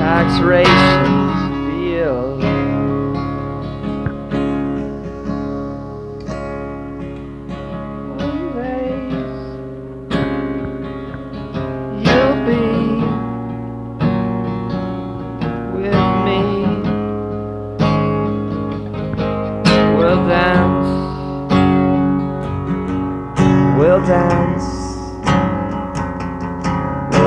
X-rations feel. One days you'll be with me. We'll dance